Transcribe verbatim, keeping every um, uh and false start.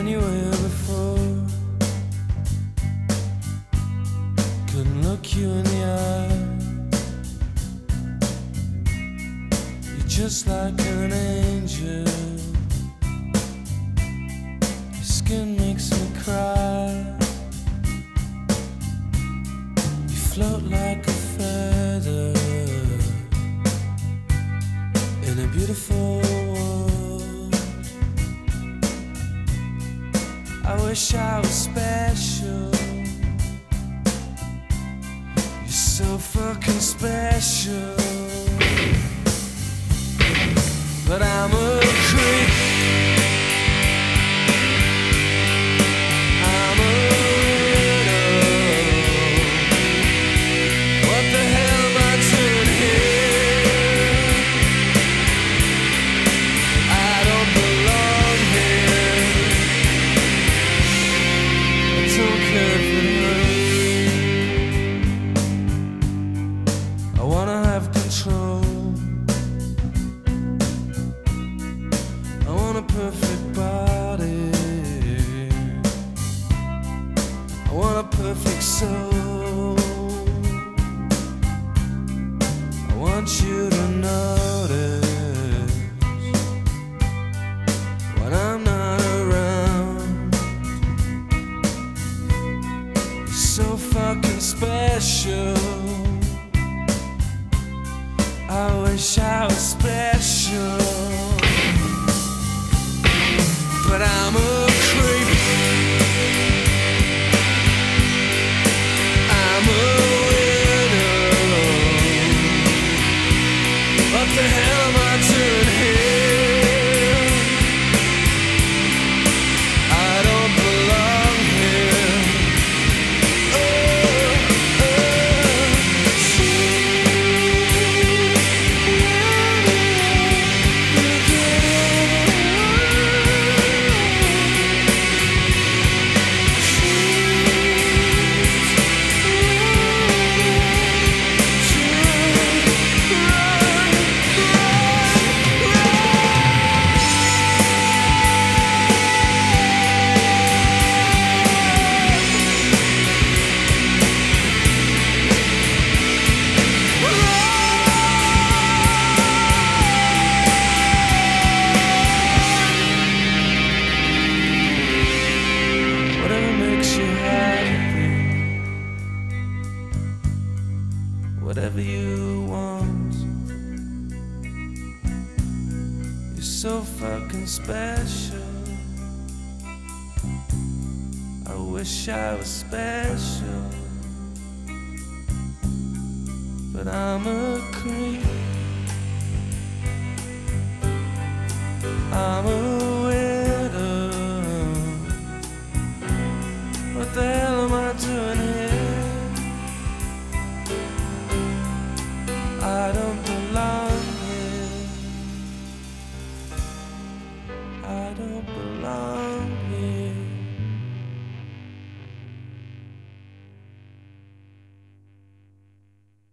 when you were here before. Couldn't look you in the eye. You're just like an angel. Your skin makes me cry. You float like a feather in a beautiful world. I wish I was special. You're so fucking special. But I'm a creep. I'm a widow. What the hell am I doing here? I don't belong here. I don't care if it hurts. I wanna have control. I want a perfect body. I want a perfect soul. I want you to notice when I'm not around. You're so fucking special. I wish I was special. But I'm a creep. I'm a widow. What the hell am I doing here? I don't belong here. Oh, whatever you want. You're so fucking special. I wish I was special. But I'm a creep. I'm a widow. What the hell am I doing here? I don't